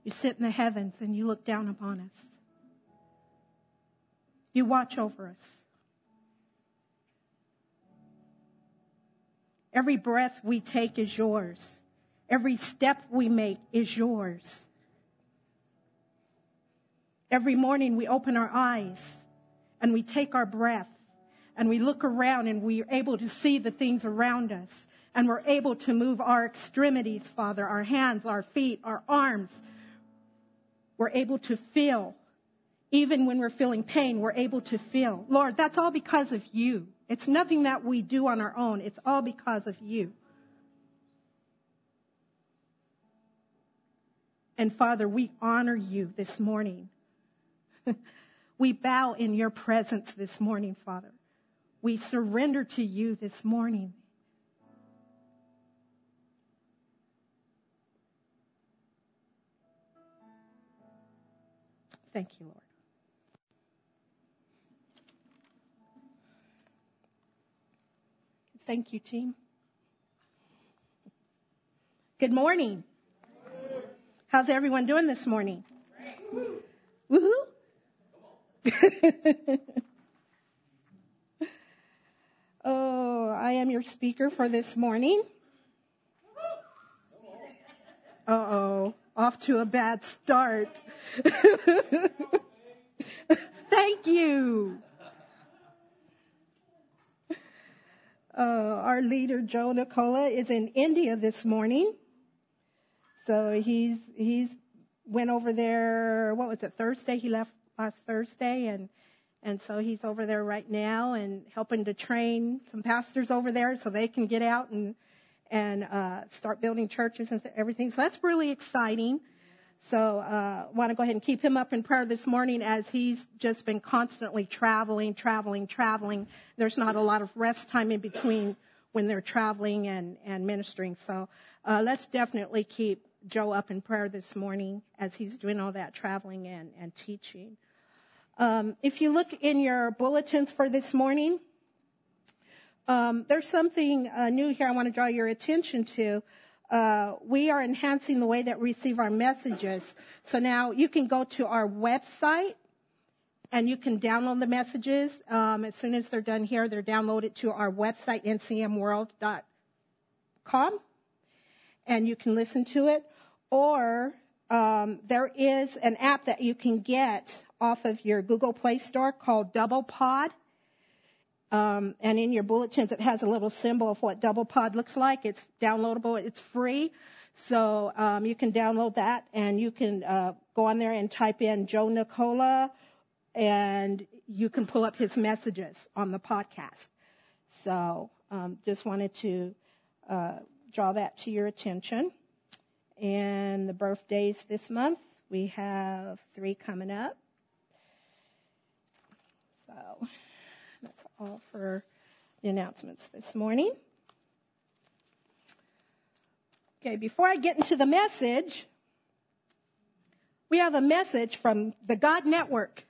You sit in the heavens and you look down upon us. You watch over us. Every breath we take is yours. Every step we make is yours. Every morning we open our eyes and we take our breath and we look around and we are able to see the things around us. And we're able to move our extremities, Father, our hands, our feet, our arms. We're able to feel. Even when we're feeling pain, we're able to feel. Lord, that's all because of you. It's nothing that we do on our own. It's all because of you. And Father, we honor you this morning. We bow in your presence this morning, Father. We surrender to you this morning. Thank you, Lord. Thank you, team. Good morning. How's everyone doing this morning? Woohoo! Oh, I am your speaker for this morning. Uh-oh, off to a bad start. Thank you. Our leader, Joe Nicola, is in India this morning. So he's went over there, what was it, Thursday? He left last Thursday, and so he's over there right now and helping to train some pastors over there so they can get out and start building churches and everything. So that's really exciting. So want to go ahead and keep him up in prayer this morning as he's just been constantly traveling. There's not a lot of rest time in between when they're traveling and ministering. So let's definitely keep Joe up in prayer this morning as he's doing all that traveling and teaching. If you look in your bulletins for this morning, there's something new here I want to draw your attention to. We are enhancing the way that we receive our messages. So now you can go to our website and you can download the messages. As soon as they're done here, they're downloaded to our website, ncmworld.com, and you can listen to it. Or there is an app that you can get off of your Google Play Store called DoublePod. And in your bulletins, it has a little symbol of what DoublePod looks like. It's downloadable. It's free. So you can download that, and you can go on there and type in Joe Nicola, and you can pull up his messages on the podcast. So just wanted to draw that to your attention. And the birthdays this month, we have 3 coming up. So that's all for the announcements this morning. Okay, before I get into the message, we have a message from the God Network.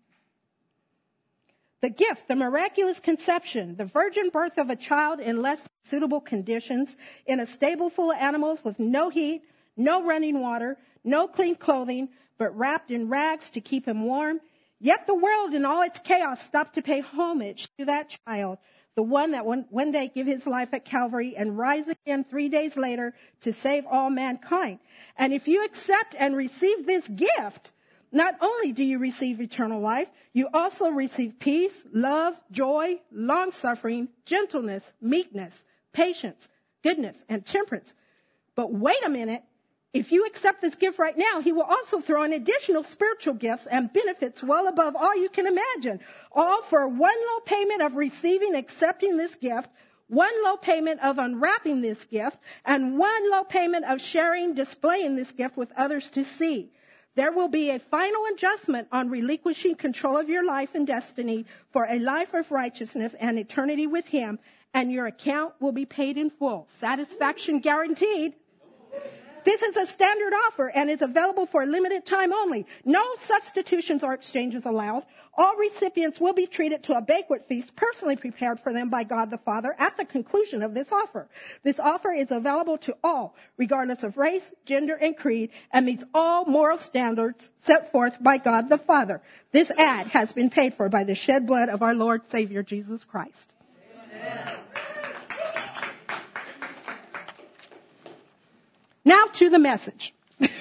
The gift, the miraculous conception, the virgin birth of a child in less suitable conditions, in a stable full of animals with no heat, no running water, no clean clothing, but wrapped in rags to keep him warm. Yet the world in all its chaos stopped to pay homage to that child, the one that one day gave his life at Calvary and rise again 3 days later to save all mankind. And if you accept and receive this gift, not only do you receive eternal life, you also receive peace, love, joy, long-suffering, gentleness, meekness, patience, goodness, and temperance. But wait a minute. If you accept this gift right now, he will also throw in additional spiritual gifts and benefits well above all you can imagine. All for one low payment of receiving, accepting this gift, one low payment of unwrapping this gift, and one low payment of sharing, displaying this gift with others to see. There will be a final adjustment on relinquishing control of your life and destiny for a life of righteousness and eternity with him, and your account will be paid in full. Satisfaction guaranteed. This is a standard offer and is available for a limited time only. No substitutions or exchanges allowed. All recipients will be treated to a banquet feast personally prepared for them by God the Father at the conclusion of this offer. This offer is available to all, regardless of race, gender, and creed, and meets all moral standards set forth by God the Father. This ad has been paid for by the shed blood of our Lord Savior Jesus Christ. Amen. Now to the message.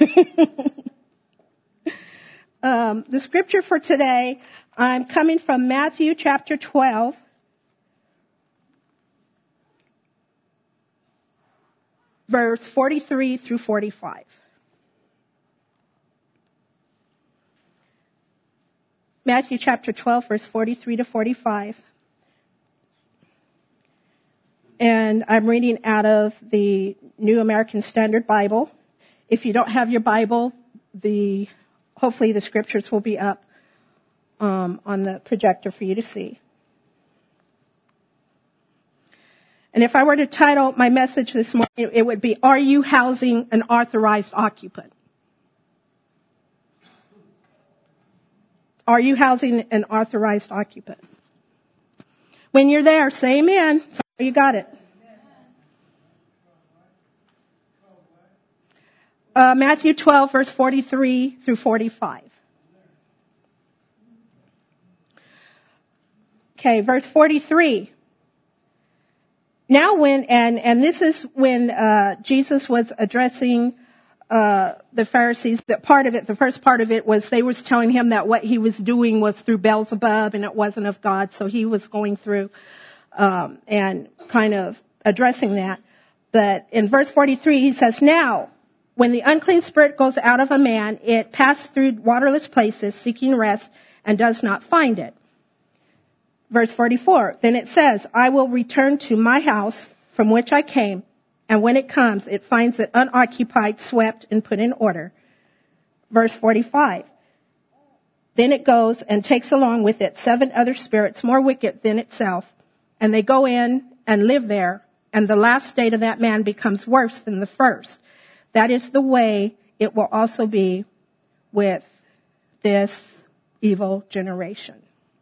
The scripture for today, I'm coming from Matthew chapter 12. Verse 43 through 45. Matthew chapter 12, verse 43 to 45. And I'm reading out of the New American Standard Bible. If you don't have your Bible, hopefully the scriptures will be up on the projector for you to see. And if I were to title my message this morning, it would be, Are You Housing an Authorized Occupant? Are you housing an authorized occupant? When you're there, say amen. So you got it. Matthew 12, verse 43 through 45. Okay, verse 43. Now and this is when Jesus was addressing the Pharisees. The first part of it was they was telling him that what he was doing was through Beelzebub and it wasn't of God. So he was going through and kind of addressing that. But in verse 43, he says, Now, when the unclean spirit goes out of a man, it passes through waterless places, seeking rest, and does not find it. Verse 44, then it says, I will return to my house from which I came, and when it comes, it finds it unoccupied, swept, and put in order. Verse 45, then it goes and takes along with it 7 other spirits more wicked than itself, and they go in and live there, and the last state of that man becomes worse than the first. That is the way it will also be with this evil generation.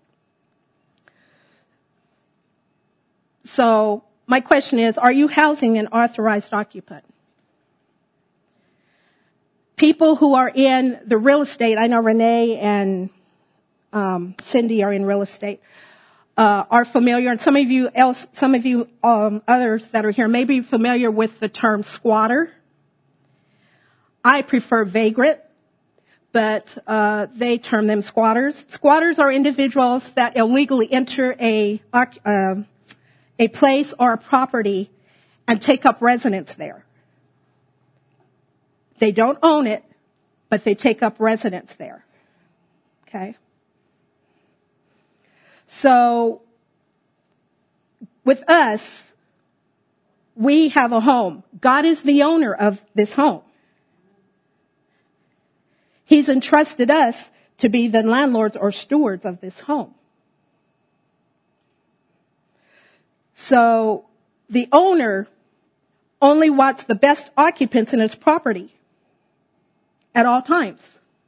So my question is, are you housing an authorized occupant? People who are in the real estate, I know Renee and Cindy are in real estate, are familiar, and some of you others that are here may be familiar with the term squatter. I prefer vagrant, but they term them squatters. Squatters are individuals that illegally enter a place or a property and take up residence there. They don't own it, but they take up residence there. Okay? So, with us, we have a home. God is the owner of this home. He's entrusted us to be the landlords or stewards of this home. So the owner only wants the best occupants in his property at all times.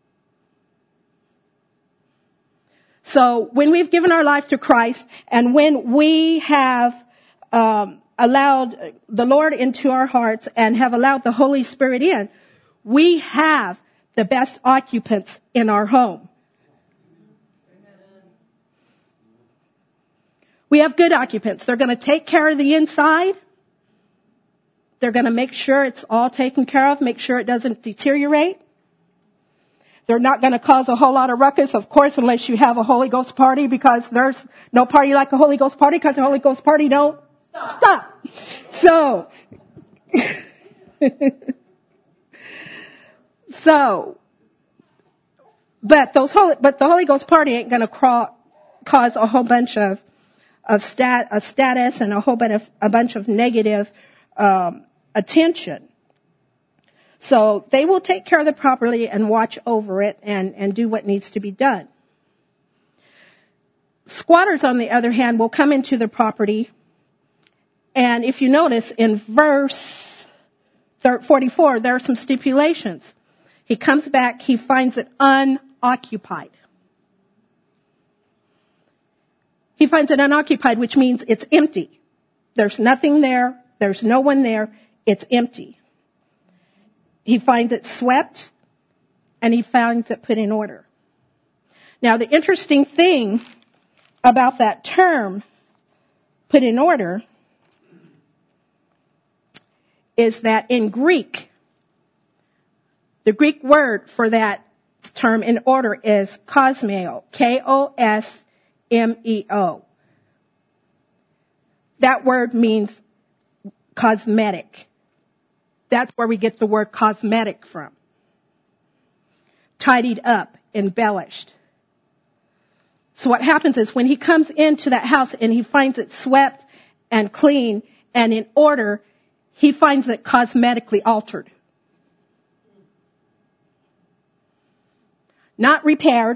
So when we've given our life to Christ and when we have allowed the Lord into our hearts and have allowed the Holy Spirit in, we have the best occupants in our home. We have good occupants. They're going to take care of the inside. They're going to make sure it's all taken care of, make sure it doesn't deteriorate. They're not going to cause a whole lot of ruckus, of course, unless you have a Holy Ghost party, because there's no party like a Holy Ghost party, because the Holy Ghost party don't stop. So, but the Holy Ghost party ain't going to cause a whole bunch of status and a bunch of negative attention. So they will take care of it properly and watch over it and do what needs to be done. Squatters, on the other hand, will come into the property, and if you notice in verse 44, there are some stipulations. He comes back, he finds it unoccupied. He finds it unoccupied, which means it's empty. There's nothing there. There's no one there. It's empty. He finds it swept, and he finds it put in order. Now, the interesting thing about that term, put in order, is that in Greek, the Greek word for that term in order is kosmeo, K-O-S-M-E-O. That word means cosmetic. That's where we get the word cosmetic from. Tidied up, embellished. So what happens is when he comes into that house and he finds it swept and clean and in order, he finds it cosmetically altered. Not repaired,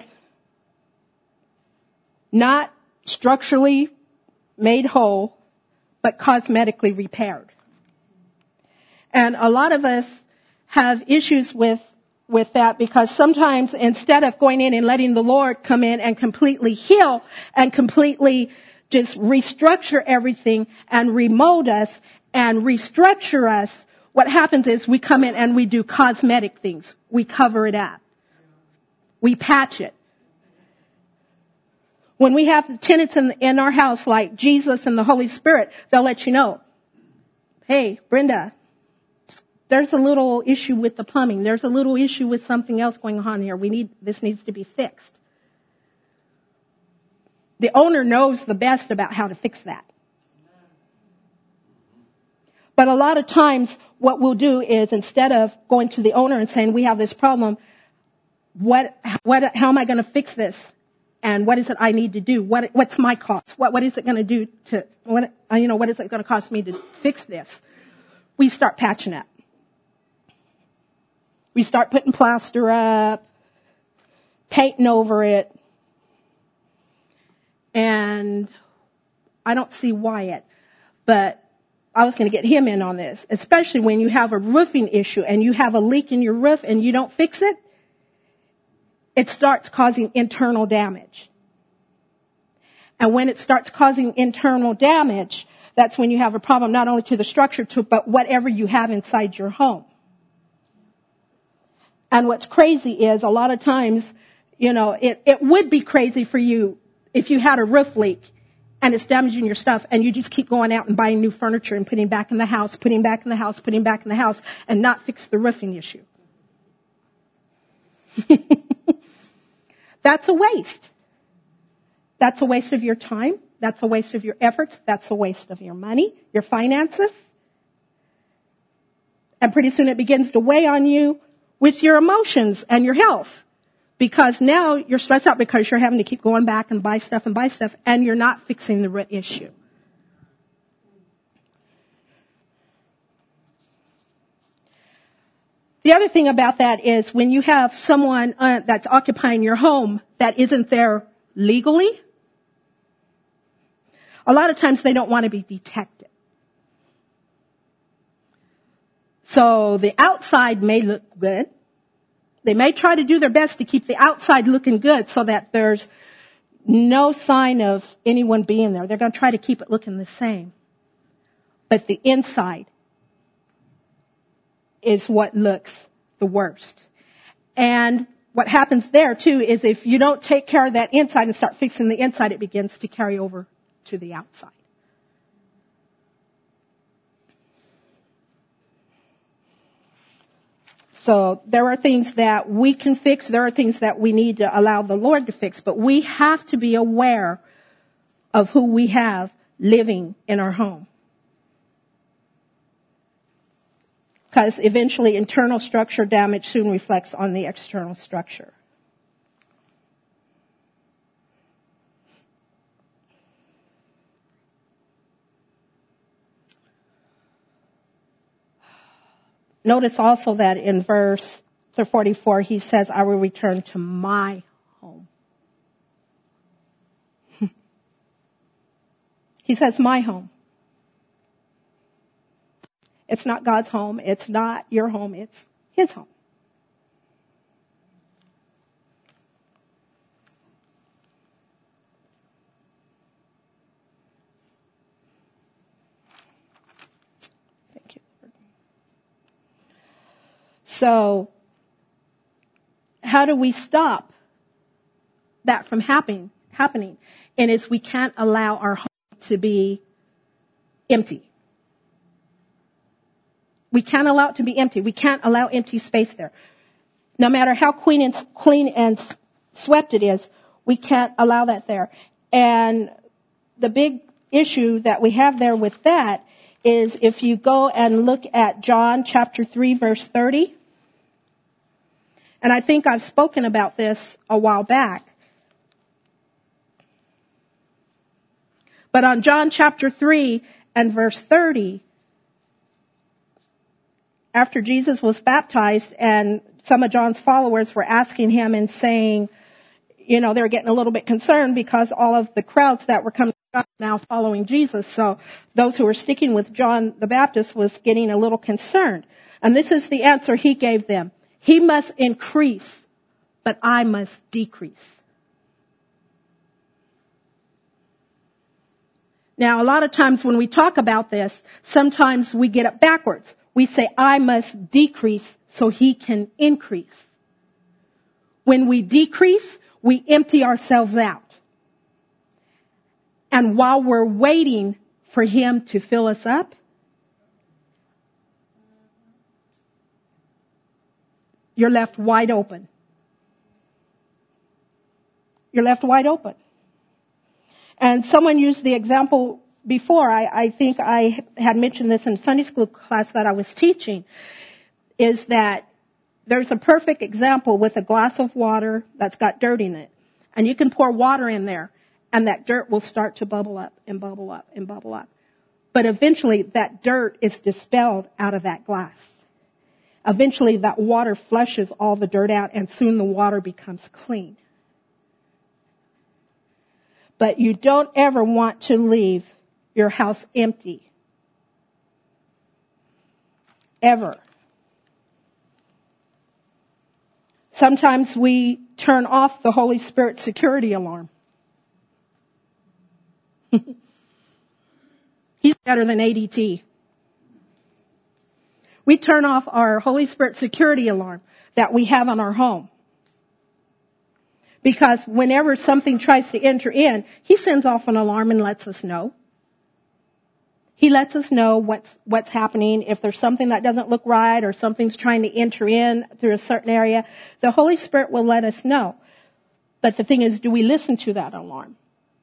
not structurally made whole, but cosmetically repaired. And a lot of us have issues with that because sometimes instead of going in and letting the Lord come in and completely heal and completely just restructure everything and remold us and restructure us, what happens is we come in and we do cosmetic things. We cover it up. We patch it. When we have the tenants in our house like Jesus and the Holy Spirit, they'll let you know, hey, Brenda, there's a little issue with the plumbing. There's a little issue with something else going on here. This needs to be fixed. The owner knows the best about how to fix that. But a lot of times what we'll do is instead of going to the owner and saying, we have this problem, how am I going to fix this? And what is it I need to do? What's my cost? What is it going to do what is it going to cost me to fix this? We start patching up. We start putting plaster up, painting over it. And I don't see Wyatt, but I was going to get him in on this, especially when you have a roofing issue and you have a leak in your roof and you don't fix it, it starts causing internal damage. And when it starts causing internal damage, that's when you have a problem not only to the structure, but whatever you have inside your home. And what's crazy is a lot of times, it would be crazy for you if you had a roof leak and it's damaging your stuff and you just keep going out and buying new furniture and putting back in the house, and not fix the roofing issue. That's a waste. That's a waste of your time. That's a waste of your efforts. That's a waste of your money, your finances. And pretty soon it begins to weigh on you with your emotions and your health. Because now you're stressed out because you're having to keep going back and buy stuff and you're not fixing the root issue. The other thing about that is when you have someone that's occupying your home that isn't there legally, a lot of times they don't want to be detected. So the outside may look good. They may try to do their best to keep the outside looking good so that there's no sign of anyone being there. They're going to try to keep it looking the same. But the inside is what looks the worst. And what happens there too is if you don't take care of that inside and start fixing the inside, it begins to carry over to the outside. So there are things that we can fix. There are things that we need to allow the Lord to fix. But we have to be aware of who we have living in our home. Because eventually internal structure damage soon reflects on the external structure. Notice also that in verse 44, he says, I will return to my home. He says, my home. It's not God's home. It's not your home. It's his home. Thank you, Lord. So, how do we stop that from happening? And it's we can't allow our home to be empty. We can't allow it to be empty. We can't allow empty space there. No matter how clean and swept it is, we can't allow that there. And the big issue that we have there with that is if you go and look at John chapter 3 verse 30, and I think I've spoken about this a while back, but on John chapter 3 and verse 30, after Jesus was baptized and some of John's followers were asking him and saying, you know, they're getting a little bit concerned because all of the crowds that were coming up now following Jesus. So those who were sticking with John the Baptist was getting a little concerned. And this is the answer he gave them. He must increase, but I must decrease. Now, a lot of times when we talk about this, sometimes we get it backwards. We say, I must decrease so he can increase. When we decrease, we empty ourselves out. And while we're waiting for him to fill us up, you're left wide open. You're left wide open. And someone used the example before, I think I had mentioned this in Sunday school class that I was teaching, is that there's a perfect example with a glass of water that's got dirt in it. And you can pour water in there, and that dirt will start to bubble up and bubble up and bubble up. But eventually, that dirt is dispelled out of that glass. Eventually, that water flushes all the dirt out, and soon the water becomes clean. But you don't ever want to leave your house empty. Ever. Sometimes we turn off the Holy Spirit security alarm. He's better than ADT. We turn off our Holy Spirit security alarm that we have on our home. Because whenever something tries to enter in, he sends off an alarm and lets us know. He lets us know what's happening. If there's something that doesn't look right or something's trying to enter in through a certain area, the Holy Spirit will let us know. But the thing is, do we listen to that alarm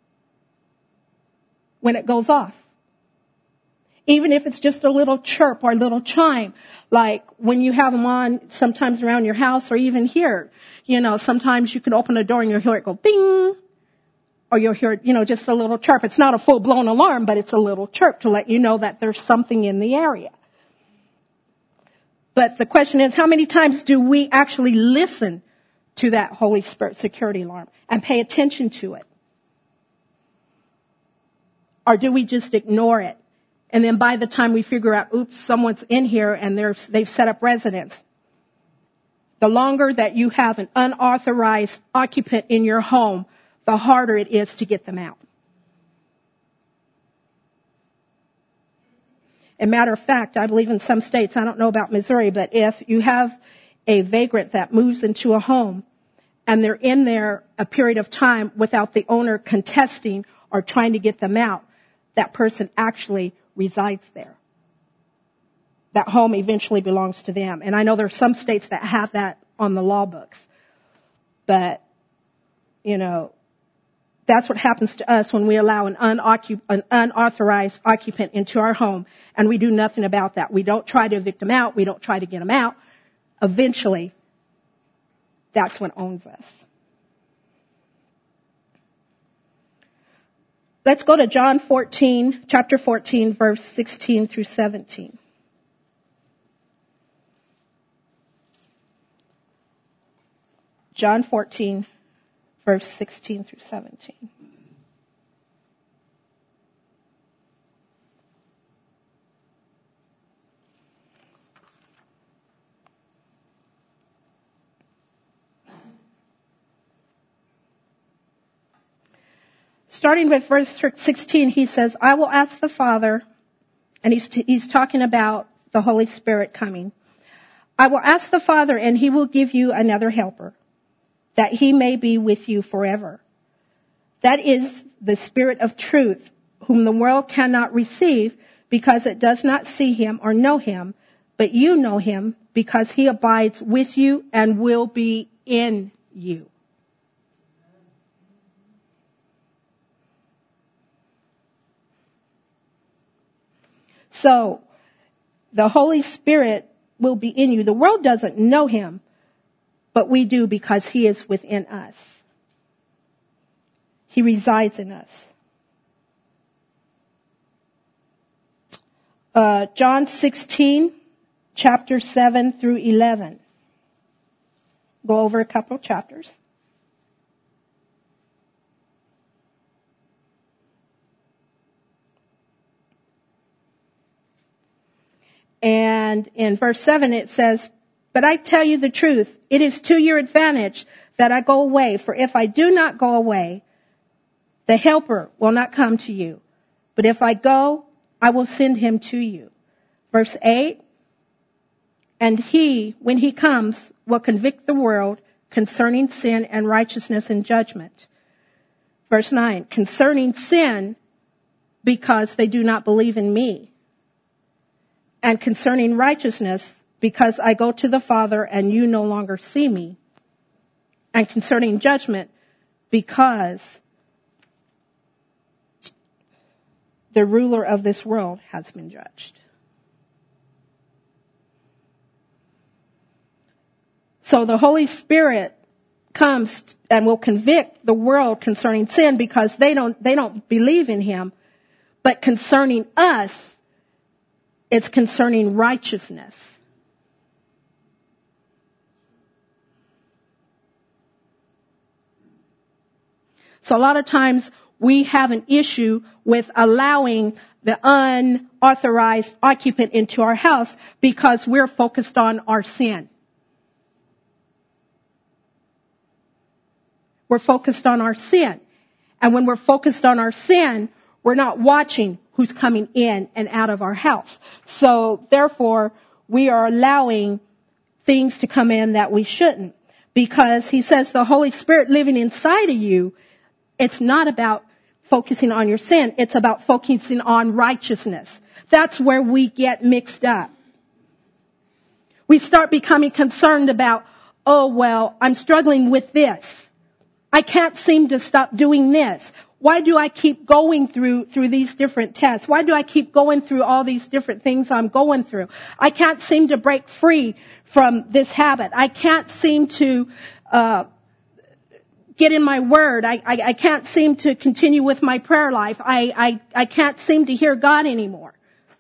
when it goes off? Even if it's just a little chirp or a little chime, like when you have them on sometimes around your house or even here, you know, sometimes you can open the door and you'll hear it go bing, or you'll hear, you know, just a little chirp. It's not a full-blown alarm, but it's a little chirp to let you know that there's something in the area. But the question is, how many times do we actually listen to that Holy Spirit security alarm and pay attention to it? Or do we just ignore it? And then by the time we figure out, oops, someone's in here and they've set up residence. The longer that you have an unauthorized occupant in your home, the harder it is to get them out. As a matter of fact, I believe in some states, I don't know about Missouri, but if you have a vagrant that moves into a home and they're in there a period of time without the owner contesting or trying to get them out, that person actually resides there. That home eventually belongs to them. And I know there are some states that have that on the law books. But, you know, that's what happens to us when we allow an unauthorized occupant into our home and we do nothing about that. We don't try to evict them out. We don't try to get them out. Eventually, that's what owns us. Let's go to John 14, chapter 14, verse 16 through 17. John 14, verse 16 through 17. Starting with verse 16, he says, I will ask the Father, and he's talking about the Holy Spirit coming. I will ask the Father, and he will give you another helper, that he may be with you forever. That is the Spirit of truth, whom the world cannot receive because it does not see him or know him, but you know him because he abides with you and will be in you. So, the Holy Spirit will be in you. The world doesn't know him, but we do because he is within us. He resides in us. John 16, chapter 7 through 11. Go over a couple of chapters. And in verse 7 it says, but I tell you the truth, it is to your advantage that I go away, for if I do not go away, the Helper will not come to you. But if I go, I will send him to you. Verse 8, and he, when he comes, will convict the world concerning sin and righteousness and judgment. Verse 9, concerning sin, because they do not believe in me. And concerning righteousness, because I go to the Father and you no longer see me. And concerning judgment, because the ruler of this world has been judged. So the Holy Spirit comes and will convict the world concerning sin because they don't believe in him. But concerning us, it's concerning righteousness. So a lot of times we have an issue with allowing the unauthorized occupant into our house because we're focused on our sin. We're focused on our sin. And when we're focused on our sin, we're not watching who's coming in and out of our house. So therefore, we are allowing things to come in that we shouldn't. Because he says the Holy Spirit living inside of you, it's not about focusing on your sin. It's about focusing on righteousness. That's where we get mixed up. We start becoming concerned about, oh, well, I'm struggling with this. I can't seem to stop doing this. Why do I keep going through these different tests? Why do I keep going through all these different things I'm going through? I can't seem to break free from this habit. I can't seem to get in my word. I can't seem to continue with my prayer life. I can't seem to hear God anymore.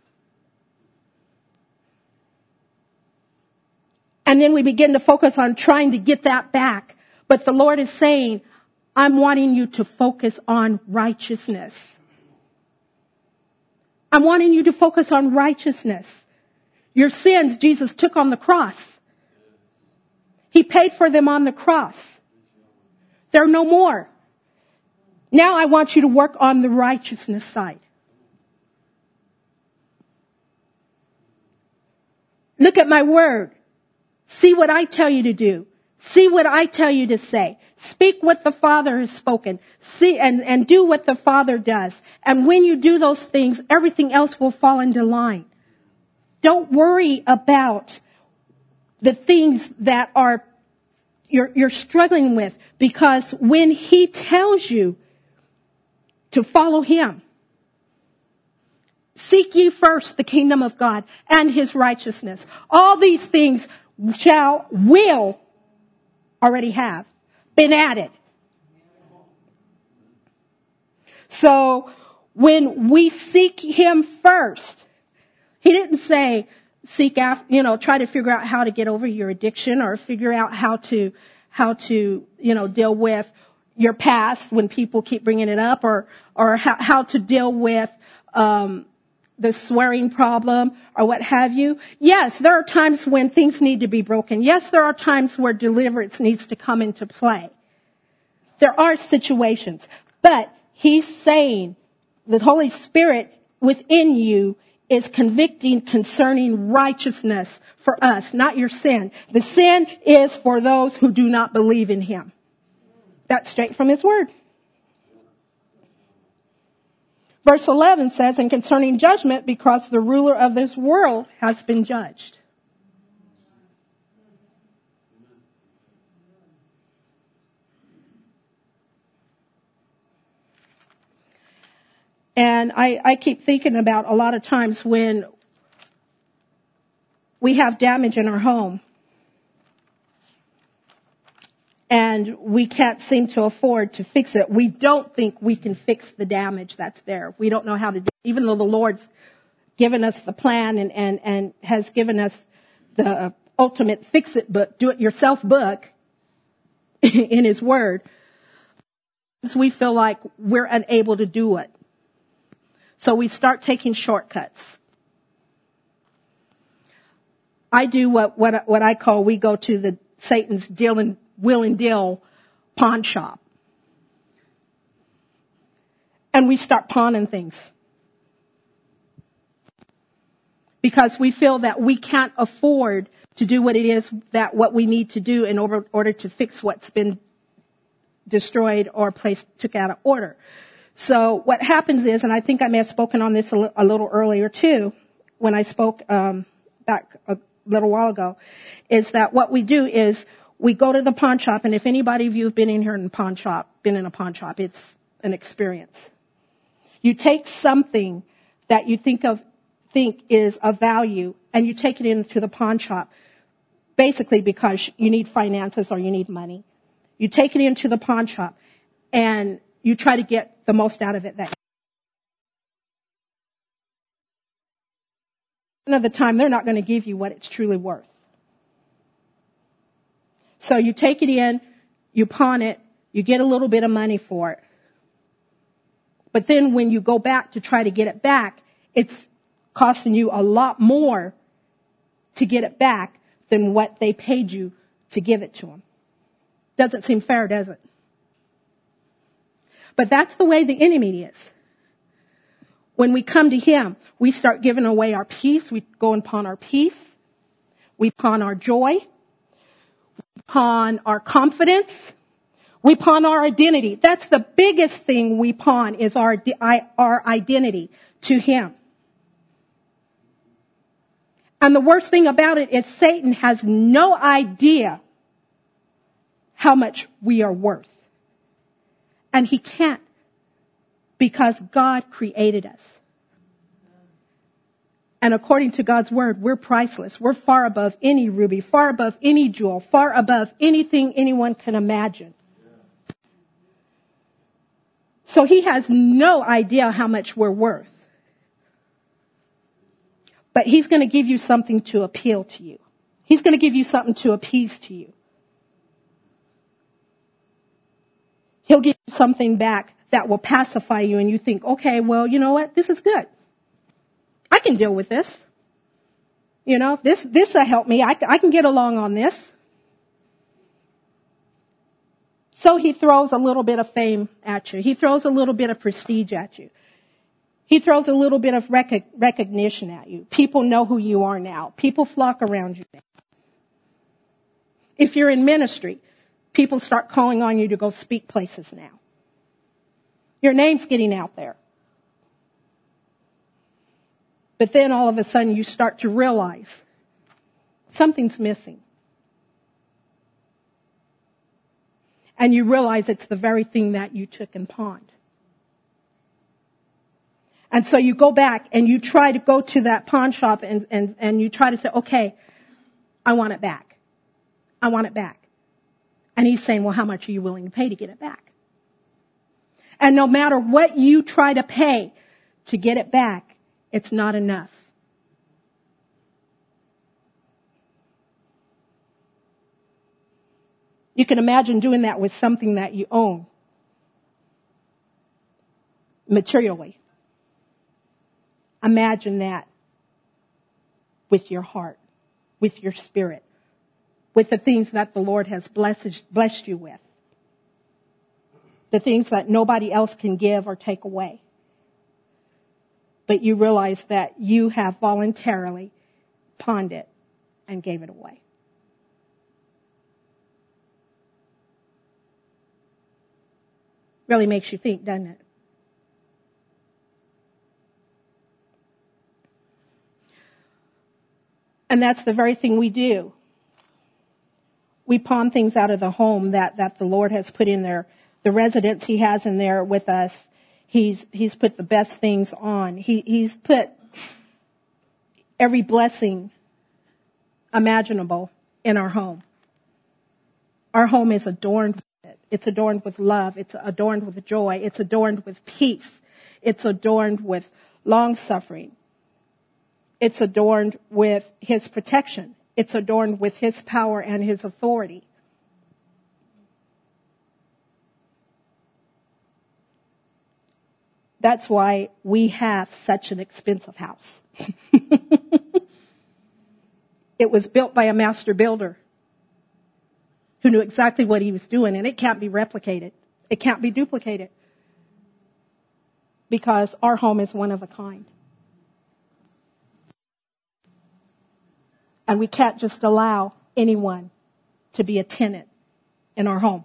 And then we begin to focus on trying to get that back. But the Lord is saying, I'm wanting you to focus on righteousness. I'm wanting you to focus on righteousness. Your sins, Jesus took on the cross. He paid for them on the cross. They're no more. Now I want you to work on the righteousness side. Look at my word. See what I tell you to do. See what I tell you to say. Speak what the Father has spoken. See and do what the Father does. And when you do those things, everything else will fall into line. Don't worry about the things that are you're struggling with, because when He tells you to follow Him, seek ye first the kingdom of God and His righteousness. All these things will already have been added. So when we seek Him first, He didn't say seek after, try to figure out how to get over your addiction, or figure out how to deal with your past when people keep bringing it up, or how to deal with the swearing problem or what have you. Yes, there are times when things need to be broken. Yes, there are times where deliverance needs to come into play. There are situations, but he's saying the Holy Spirit within you is convicting concerning righteousness for us, not your sin. The sin is for those who do not believe in him. That's straight from his word. Verse 11 says, and concerning judgment, because the ruler of this world has been judged. And I keep thinking about a lot of times when we have damage in our home and we can't seem to afford to fix it. We don't think we can fix the damage that's there. We don't know how to do it. Even though the Lord's given us the plan and has given us the ultimate fix-it book, do-it-yourself book in his word, we feel like we're unable to do it. So we start taking shortcuts. I do what I call, we go to the Satan's will and deal pawn shop. And we start pawning things. Because we feel that we can't afford to do what it is what we need to do in order to fix what's been destroyed or took out of order. So what happens is, and I think I may have spoken on this a little earlier too, when I spoke back a little while ago, is that what we do is we go to the pawn shop, and if anybody of you have been in a pawn shop, it's an experience. You take something that you think is of value, and you take it into the pawn shop, basically because you need finances or you need money. You take it into the pawn shop, and you try to get the most out of it. Another time, they're not going to give you what it's truly worth. So you take it in, you pawn it, you get a little bit of money for it. But then when you go back to try to get it back, it's costing you a lot more to get it back than what they paid you to give it to them. Doesn't seem fair, does it? But that's the way the enemy is. When we come to him, we start giving away our peace. We go and pawn our peace. We pawn our joy. We pawn our confidence. We pawn our identity. That's the biggest thing we pawn, is our identity to him. And the worst thing about it is Satan has no idea how much we are worth. And he can't, because God created us. And according to God's word, we're priceless. We're far above any ruby, far above any jewel, far above anything anyone can imagine. So he has no idea how much we're worth. But he's going to give you something to appeal to you. He's going to give you something to appease to you. He'll give you something back that will pacify you, and you think, okay, well, you know what? This is good. I can deal with this. You know, this will help me. I can get along on this. So he throws a little bit of fame at you. He throws a little bit of prestige at you. He throws a little bit of recognition at you. People know who you are now. People flock around you now. If you're in ministry, people start calling on you to go speak places now. Your name's getting out there. But then all of a sudden you start to realize something's missing. And you realize it's the very thing that you took and pawned. And so you go back and you try to go to that pawn shop and you try to say, okay, I want it back. I want it back. And he's saying, well, how much are you willing to pay to get it back? And no matter what you try to pay to get it back, it's not enough. You can imagine doing that with something that you own materially. Imagine that with your heart, with your spirit, with the things that the Lord has blessed you with. the things that nobody else can give or take away. But you realize that you have voluntarily pawned it and gave it away. Really makes you think, doesn't it? And that's the very thing we do. We pawn things out of the home that the Lord has put in there, the residence He has in there with us. He's put the best things on. He's put every blessing imaginable in our home. Our home is adorned with it. It's adorned with love. It's adorned with joy. It's adorned with peace. It's adorned with long suffering. It's adorned with His protection. It's adorned with His power and His authority. That's why we have such an expensive house. It was built by a master builder who knew exactly what he was doing, and it can't be replicated. It can't be duplicated because our home is one of a kind. And we can't just allow anyone to be a tenant in our home.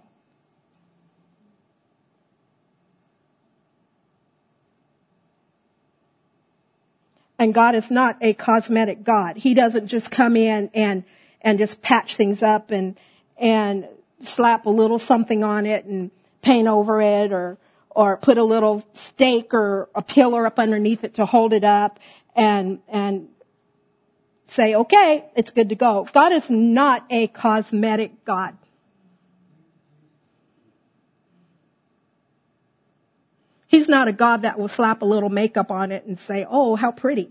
And God is not a cosmetic God. He doesn't just come in and just patch things up and slap a little something on it and paint over it or put a little stake or a pillar up underneath it to hold it up and say, okay, it's good to go. God is not a cosmetic God. He's not a God that will slap a little makeup on it and say, oh, how pretty.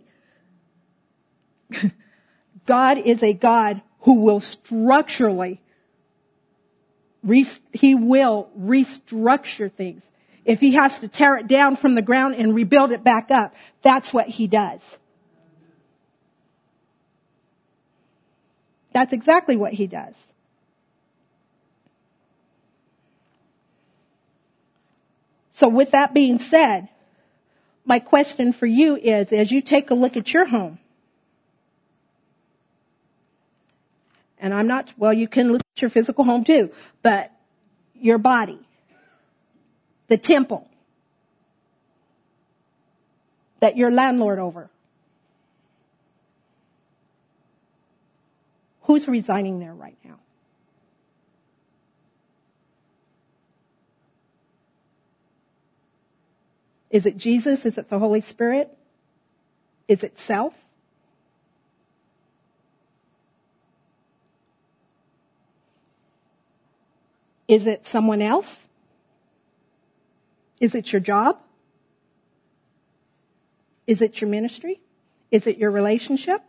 God is a God who will structurally, He will restructure things. If He has to tear it down from the ground and rebuild it back up, that's what He does. That's exactly what He does. So with that being said, my question for you is, as you take a look at your home, and you can look at your physical home too, but your body, the temple that you're landlord over, who's residing there right now? Is it Jesus? Is it the Holy Spirit? Is it self? Is it someone else? Is it your job? Is it your ministry? Is it your relationship?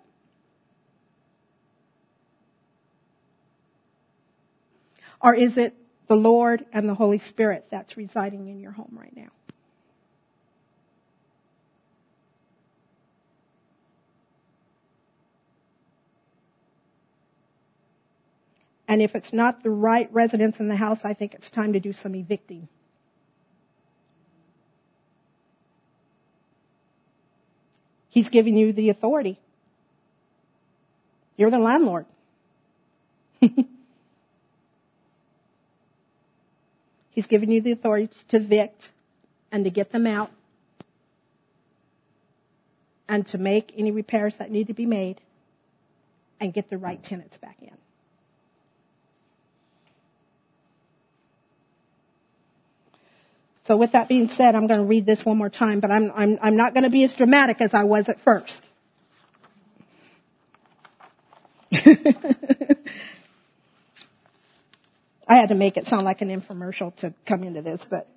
Or is it the Lord and the Holy Spirit that's residing in your home right now? And if it's not the right residence in the house, I think it's time to do some evicting. He's giving you the authority. You're the landlord. He's given you the authority to evict and to get them out and to make any repairs that need to be made and get the right tenants back in. So with that being said, I'm going to read this one more time, but I'm not going to be as dramatic as I was at first. I had to make it sound like an infomercial to come into this, but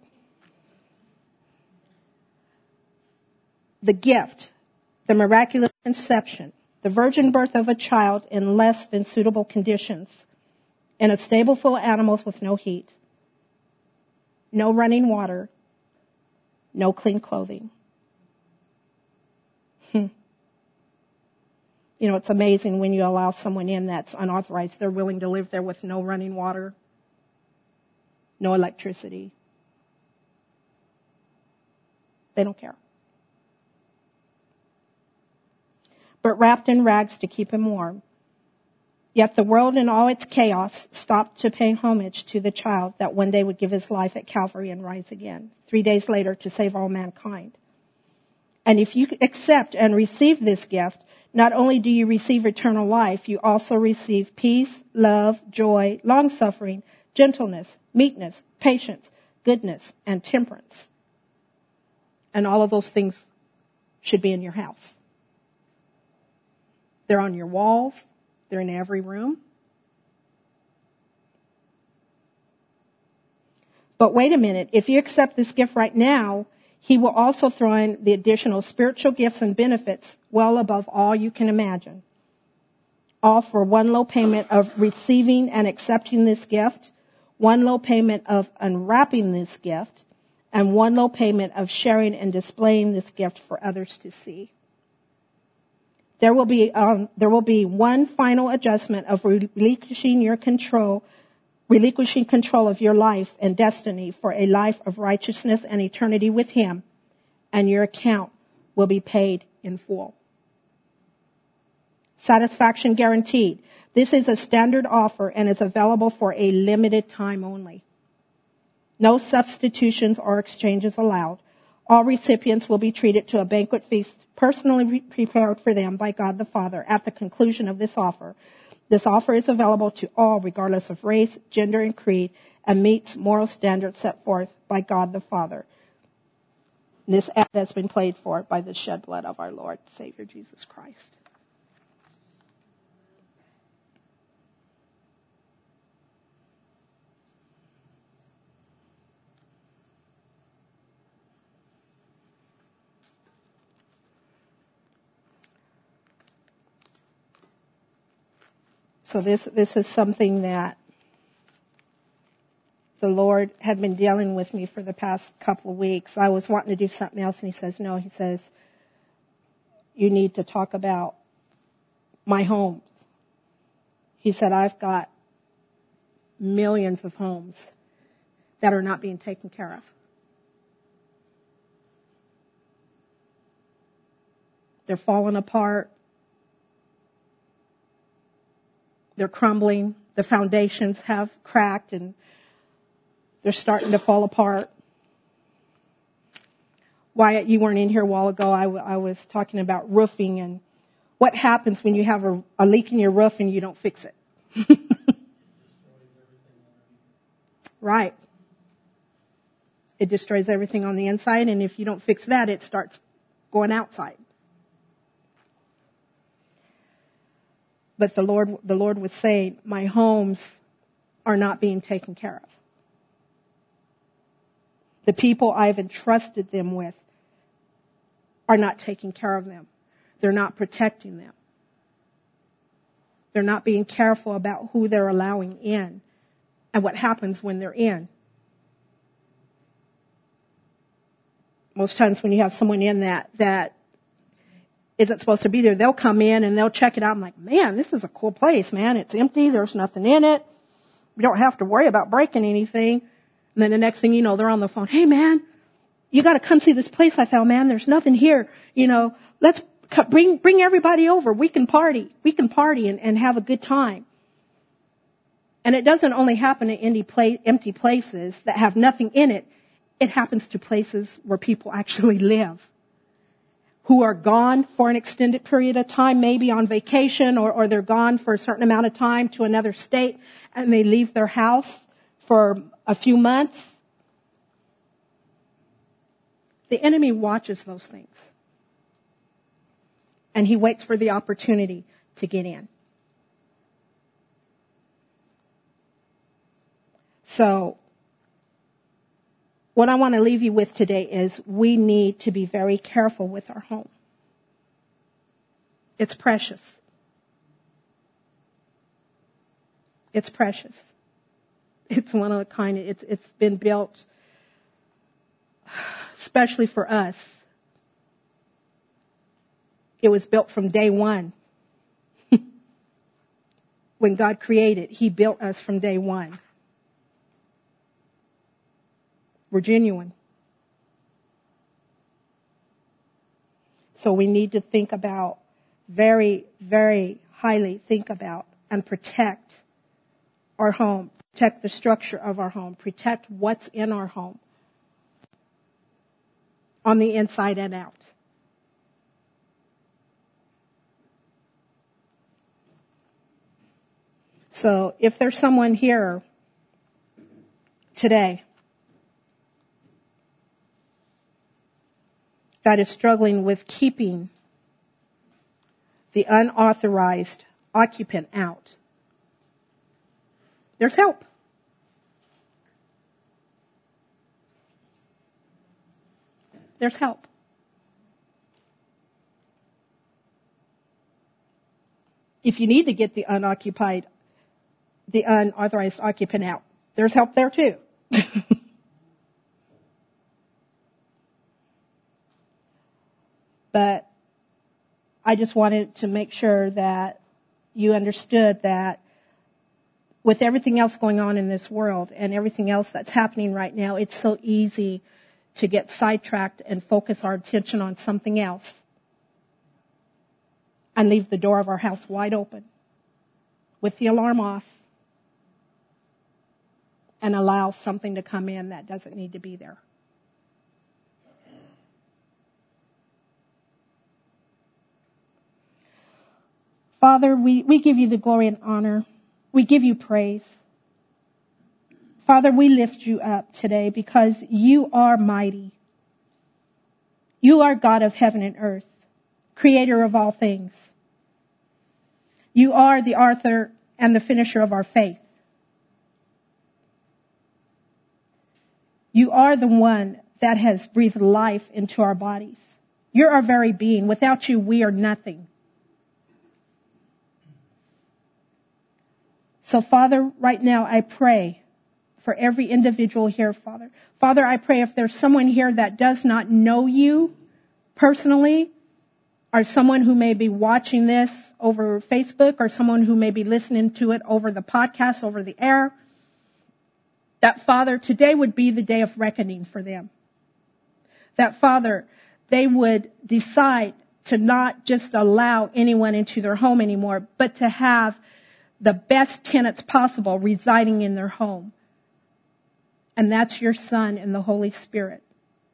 the gift, the miraculous conception, the virgin birth of a child in less than suitable conditions, in a stable full of animals with no heat, no running water, no clean clothing. You know, it's amazing when you allow someone in that's unauthorized. They're willing to live there with no running water, no electricity, They don't care. But wrapped in rags to keep him warm. Yet the world in all its chaos stopped to pay homage to the child that one day would give his life at Calvary and rise again, 3 days later to save all mankind. And if you accept and receive this gift, not only do you receive eternal life, you also receive peace, love, joy, long-suffering, gentleness, meekness, patience, goodness, and temperance. And all of those things should be in your house. They're on your walls. They're in every room. But wait a minute. If you accept this gift right now, he will also throw in the additional spiritual gifts and benefits well above all you can imagine. All for one low payment of receiving and accepting this gift, one low payment of unwrapping this gift, and one low payment of sharing and displaying this gift for others to see. There will be one final adjustment of relinquishing control of your life and destiny for a life of righteousness and eternity with him, and your account will be paid in full. Satisfaction guaranteed. This is a standard offer and is available for a limited time only. No substitutions or exchanges allowed. All recipients will be treated to a banquet feast personally prepared for them by God the Father at the conclusion of this offer. This offer is available to all regardless of race, gender, and creed, and meets moral standards set forth by God the Father. This ad has been paid for by the shed blood of our Lord and Savior Jesus Christ. So this is something that the Lord had been dealing with me for the past couple of weeks. I was wanting to do something else, and he says, no, he says, you need to talk about my home. He said, I've got millions of homes that are not being taken care of. They're falling apart. They're crumbling. The foundations have cracked and they're starting to fall apart. Wyatt, you weren't in here a while ago. I was talking about roofing and what happens when you have a leak in your roof and you don't fix it. Right. It destroys everything on the inside, and if you don't fix that, it starts going outside. But the Lord was saying, my homes are not being taken care of. The people I've entrusted them with are not taking care of them. They're not protecting them. They're not being careful about who they're allowing in and what happens when they're in. Most times when you have someone in that isn't supposed to be there, they'll come in and they'll check it out. I'm like, man, this is a cool place, man. It's empty. There's nothing in it. We don't have to worry about breaking anything. And then the next thing you know, they're on the phone. Hey, man, you got to come see this place I found, man. There's nothing here. Let's bring everybody over. We can party. We can party and have a good time. And it doesn't only happen in empty places that have nothing in it. It happens to places where people actually live, who are gone for an extended period of time, maybe on vacation, or they're gone for a certain amount of time to another state, and they leave their house for a few months. The enemy watches those things. And he waits for the opportunity to get in. So, what I want to leave you with today is we need to be very careful with our home. It's precious. It's precious. It's one of a kind. It's been built especially for us. It was built from day one. When God created, He built us from day one. We're genuine. So we need to think about, very, very highly think about and protect our home, protect the structure of our home, protect what's in our home on the inside and out. So if there's someone here today that is struggling with keeping the unauthorized occupant out, there's help. There's help. If you need to get the unauthorized occupant out, there's help there too. But I just wanted to make sure that you understood that with everything else going on in this world and everything else that's happening right now, it's so easy to get sidetracked and focus our attention on something else and leave the door of our house wide open with the alarm off and allow something to come in that doesn't need to be there. Father, we give you the glory and honor. We give you praise. Father, we lift you up today because you are mighty. You are God of heaven and earth, creator of all things. You are the author and the finisher of our faith. You are the one that has breathed life into our bodies. You're our very being. Without you, we are nothing. So, Father, right now I pray for every individual here, Father. Father, I pray if there's someone here that does not know you personally, or someone who may be watching this over Facebook, or someone who may be listening to it over the podcast, over the air, that, Father, today would be the day of reckoning for them. That, Father, they would decide to not just allow anyone into their home anymore, but to have the best tenants possible residing in their home. And that's your Son and the Holy Spirit.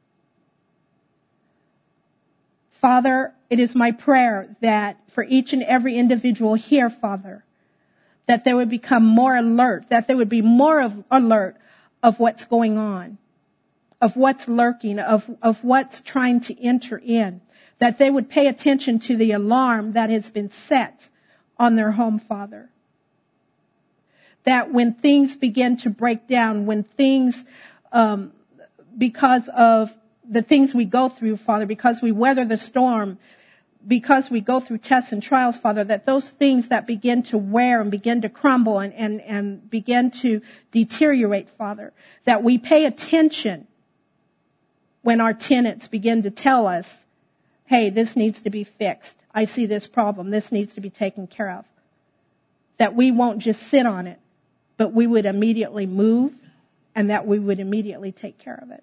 Father, it is my prayer that for each and every individual here, Father, that they would become more alert, that they would be more alert of what's going on, of what's lurking, of what's trying to enter in, that they would pay attention to the alarm that has been set on their home, Father. That when things begin to break down, when things, because of the things we go through, Father, because we weather the storm, because we go through tests and trials, Father, that those things that begin to wear and begin to crumble and begin to deteriorate, Father, that we pay attention when our tenants begin to tell us, hey, this needs to be fixed. I see this problem. This needs to be taken care of. That we won't just sit on it, but we would immediately move and that we would immediately take care of it.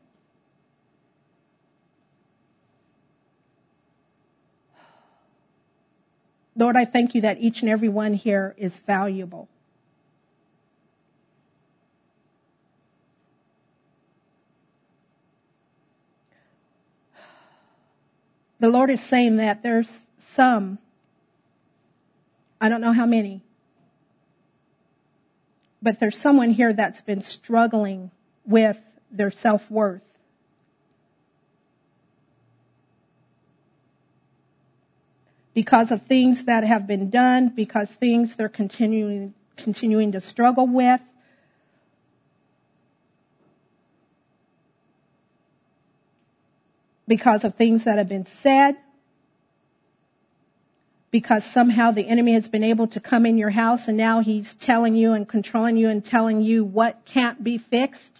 Lord, I thank you that each and every one here is valuable. The Lord is saying that there's some, I don't know how many, but there's someone here that's been struggling with their self-worth. Because of things that have been done, because things they're continuing to struggle with. Because of things that have been said. Because somehow the enemy has been able to come in your house and now he's telling you and controlling you and telling you what can't be fixed.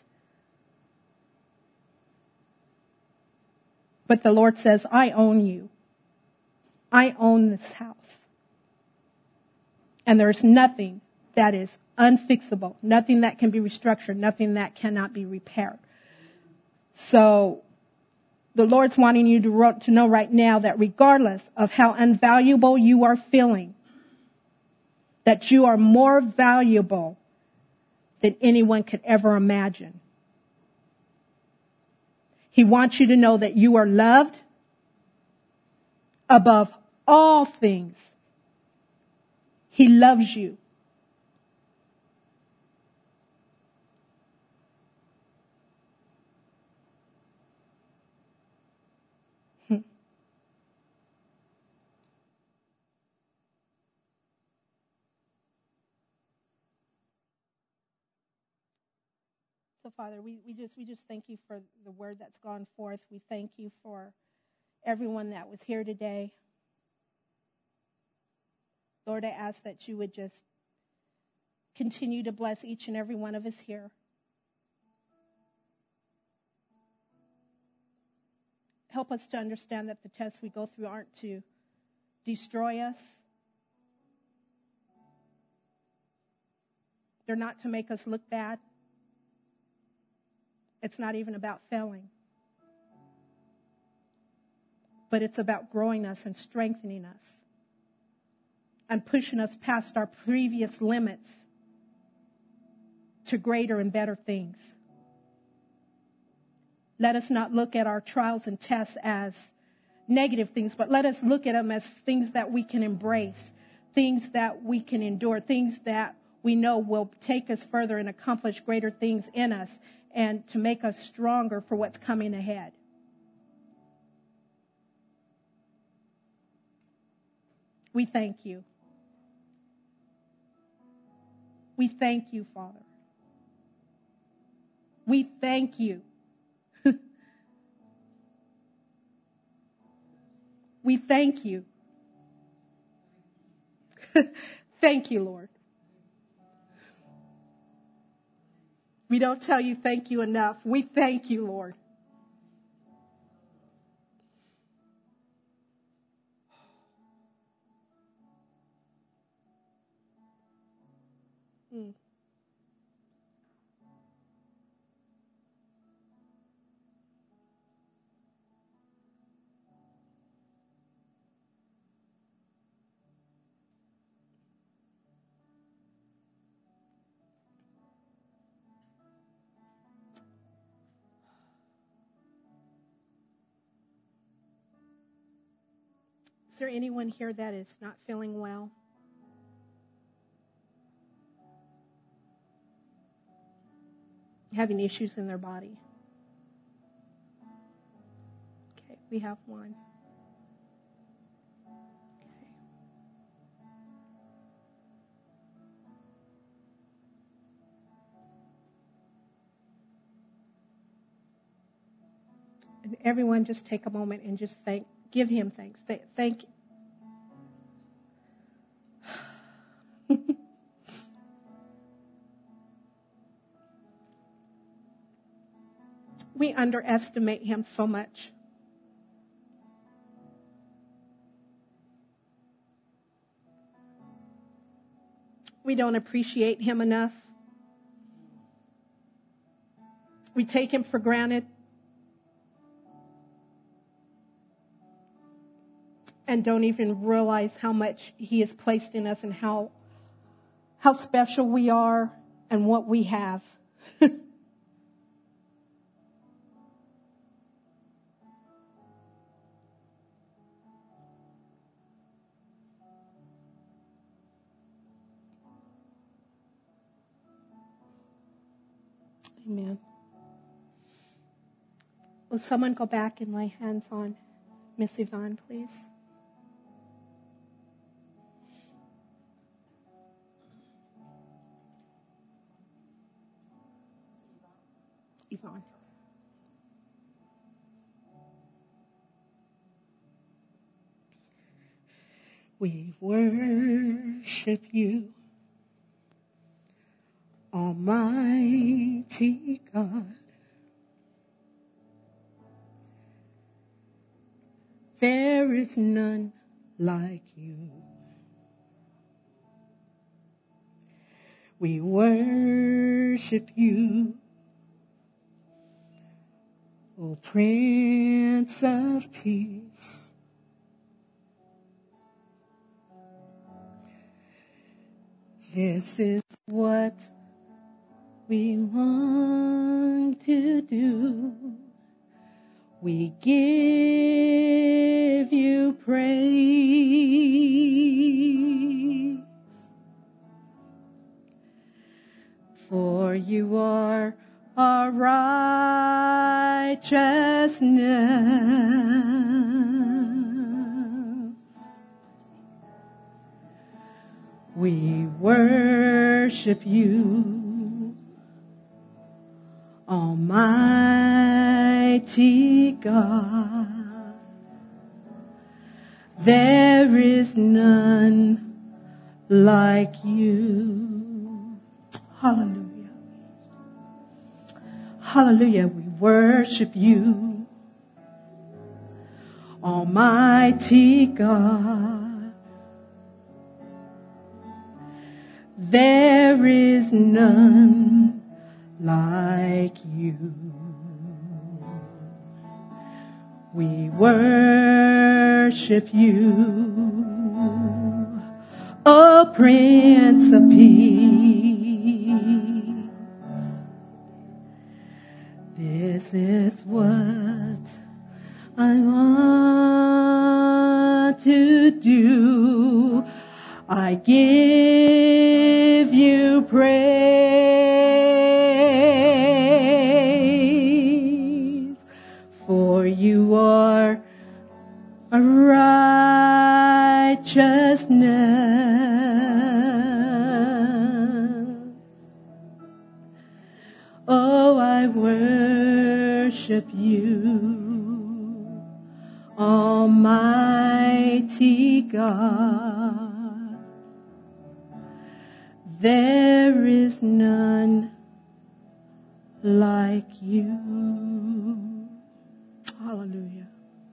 But the Lord says, I own you. I own this house. And there's nothing that is unfixable, nothing that can be restructured, nothing that cannot be repaired. So The Lord's wanting you to know right now that regardless of how invaluable you are feeling, that you are more valuable than anyone could ever imagine. He wants you to know that you are loved above all things. He loves you. So, Father, we just thank you for the word that's gone forth. We thank you for everyone that was here today. Lord, I ask that you would just continue to bless each and every one of us here. Help us to understand that the tests we go through aren't to destroy us. They're not to make us look bad. It's not even about failing. But it's about growing us and strengthening us and pushing us past our previous limits to greater and better things. Let us not look at our trials and tests as negative things, but let us look at them as things that we can embrace, things that we can endure, things that we know will take us further and accomplish greater things in us and to make us stronger for what's coming ahead. We thank you. We thank you, Father. We thank you. We thank you. Thank you, Lord. We don't tell you thank you enough. We thank you, Lord. Mm. Is there anyone here that is not feeling well? Having issues in their body? Okay, we have one. Okay. And everyone just take a moment and just give him thanks. Thank you. We underestimate him so much. We don't appreciate him enough. We take him for granted. And don't even realize how much he has placed in us and how special we are and what we have. Amen. Will someone go back and lay hands on Miss Yvonne, please? Yvonne. We worship you, Almighty God. There is none like you. We worship you, O Prince of Peace. This is what we want to do. We give you praise. For you are our righteousness. We worship you, Almighty God. There is none like you. Hallelujah. Hallelujah. We worship you, Almighty God. There is none like you. We worship you, O Prince of Peace. This is what I want to do. I give you praise, for you are a righteousness. Oh, I worship you, Almighty God. There is none like you. Hallelujah.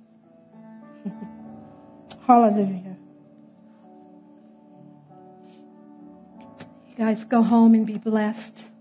Hallelujah. You guys go home and be blessed.